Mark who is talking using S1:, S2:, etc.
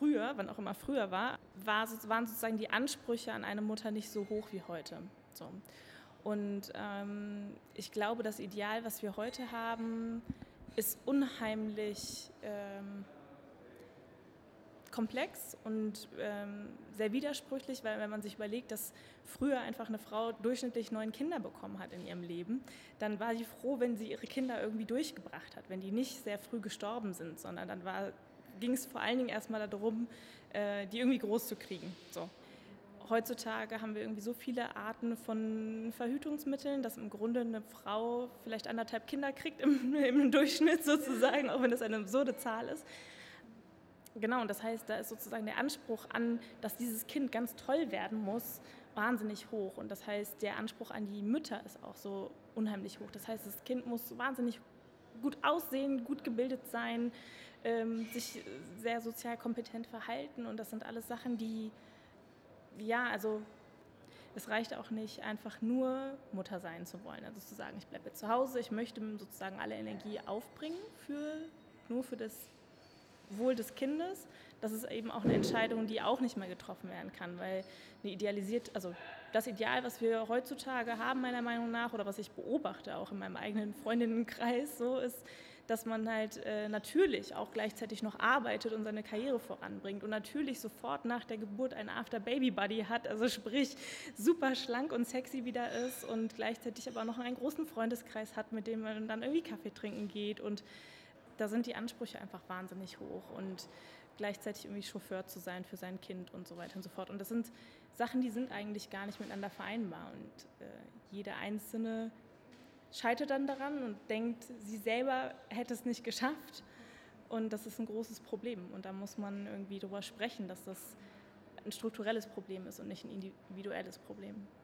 S1: früher, wann auch immer früher waren sozusagen die Ansprüche an eine Mutter nicht so hoch wie heute. So. Und ich glaube, das Ideal, was wir heute haben, ist unheimlich komplex und sehr widersprüchlich, weil wenn man sich überlegt, dass früher einfach eine Frau durchschnittlich 9 Kinder bekommen hat in ihrem Leben, dann war sie froh, wenn sie ihre Kinder irgendwie durchgebracht hat, wenn die nicht sehr früh gestorben sind, sondern dann ging es vor allen Dingen erstmal darum, die irgendwie groß zu kriegen. So. Heutzutage haben wir irgendwie so viele Arten von Verhütungsmitteln, dass im Grunde eine Frau vielleicht 1,5 Kinder kriegt im Durchschnitt sozusagen, auch wenn das eine absurde Zahl ist. Genau, und das heißt, da ist sozusagen der Anspruch an, dass dieses Kind ganz toll werden muss, wahnsinnig hoch. Und das heißt, der Anspruch an die Mütter ist auch so unheimlich hoch. Das heißt, das Kind muss wahnsinnig gut aussehen, gut gebildet sein, sich sehr sozial kompetent verhalten. Und das sind alles Sachen, die, ja, also es reicht auch nicht, einfach nur Mutter sein zu wollen. Also zu sagen, ich bleibe jetzt zu Hause, ich möchte sozusagen alle Energie aufbringen nur für das Wohl des Kindes. Das ist eben auch eine Entscheidung, die auch nicht mehr getroffen werden kann, weil das Ideal, was wir heutzutage haben, meiner Meinung nach, oder was ich beobachte, auch in meinem eigenen Freundinnenkreis, so ist, dass man halt natürlich auch gleichzeitig noch arbeitet und seine Karriere voranbringt und natürlich sofort nach der Geburt ein After-Baby-Buddy hat, also sprich super schlank und sexy wieder ist und gleichzeitig aber noch einen großen Freundeskreis hat, mit dem man dann irgendwie Kaffee trinken geht, und da sind die Ansprüche einfach wahnsinnig hoch und gleichzeitig irgendwie Chauffeur zu sein für sein Kind und so weiter und so fort. Und das sind Sachen, die sind eigentlich gar nicht miteinander vereinbar. Und jede Einzelne scheitert dann daran und denkt, sie selber hätte es nicht geschafft. Und das ist ein großes Problem. Und da muss man irgendwie drüber sprechen, dass das ein strukturelles Problem ist und nicht ein individuelles Problem.